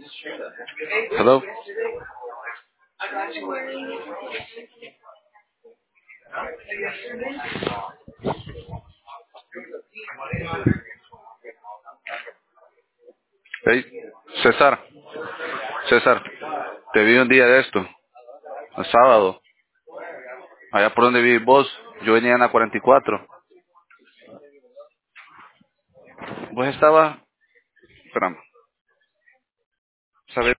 Hello. Hey, César. César, te vi un día de esto, el sábado, allá por donde vivís vos. Yo venía en la 44. Vos estabas, espérame, ¿sabes?